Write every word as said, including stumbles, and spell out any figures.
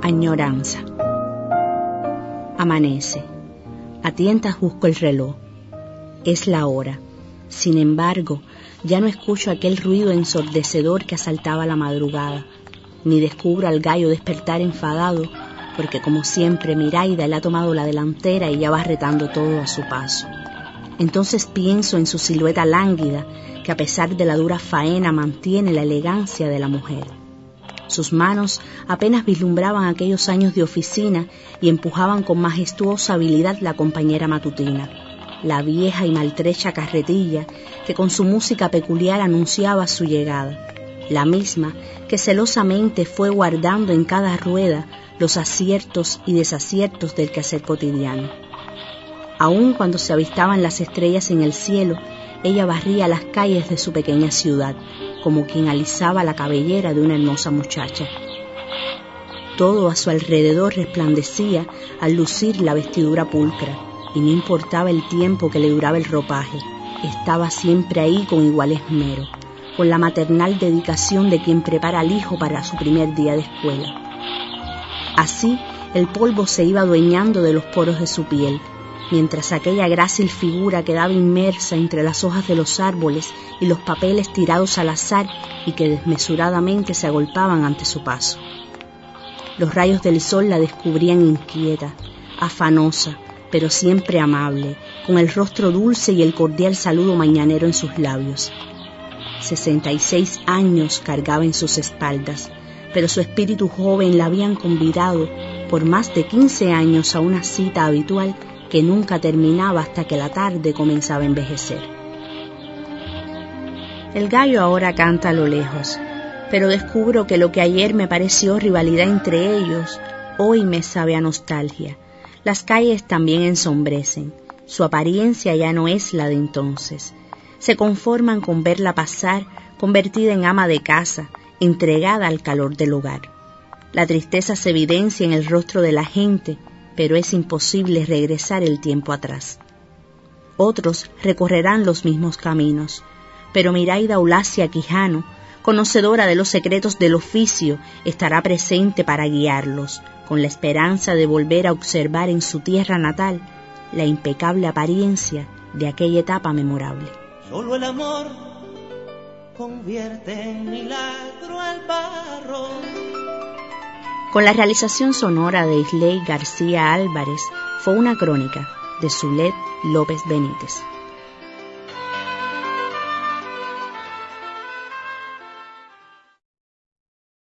Añoranza. Amanece. A tientas busco el reloj. Es la hora. Sin embargo, ya no escucho aquel ruido ensordecedor que asaltaba la madrugada, ni descubro al gallo despertar enfadado, porque como siempre Miraida le ha tomado la delantera y ya va retando todo a su paso. Entonces pienso en su silueta lánguida, que a pesar de la dura faena mantiene la elegancia de la mujer. Sus manos apenas vislumbraban aquellos años de oficina y empujaban con majestuosa habilidad la compañera matutina, la vieja y maltrecha carretilla que con su música peculiar anunciaba su llegada, la misma que celosamente fue guardando en cada rueda los aciertos y desaciertos del quehacer cotidiano. Aun cuando se avistaban las estrellas en el cielo, ella barría las calles de su pequeña ciudad, como quien alisaba la cabellera de una hermosa muchacha. Todo a su alrededor resplandecía al lucir la vestidura pulcra, y no importaba el tiempo que le duraba el ropaje, estaba siempre ahí con igual esmero, con la maternal dedicación de quien prepara al hijo para su primer día de escuela. Así, el polvo se iba adueñando de los poros de su piel, mientras aquella grácil figura quedaba inmersa entre las hojas de los árboles y los papeles tirados al azar y que desmesuradamente se agolpaban ante su paso. Los rayos del sol la descubrían inquieta, afanosa, pero siempre amable, con el rostro dulce y el cordial saludo mañanero en sus labios. Sesenta y seis años cargaba en sus espaldas, pero su espíritu joven la habían convidado por más de quince años a una cita habitual que nunca terminaba hasta que la tarde comenzaba a envejecer. El gallo ahora canta a lo lejos, pero descubro que lo que ayer me pareció rivalidad entre ellos, hoy me sabe a nostalgia. Las calles también ensombrecen, su apariencia ya no es la de entonces. Se conforman con verla pasar, convertida en ama de casa, entregada al calor del hogar. La tristeza se evidencia en el rostro de la gente, pero es imposible regresar el tiempo atrás. Otros recorrerán los mismos caminos, pero Miraida Eulacia Quijano, conocedora de los secretos del oficio, estará presente para guiarlos, con la esperanza de volver a observar en su tierra natal la impecable apariencia de aquella etapa memorable. Solo el amor convierte en milagro al barro. Con la realización sonora de Isley García Álvarez, fue una crónica de Zulet López Benítez.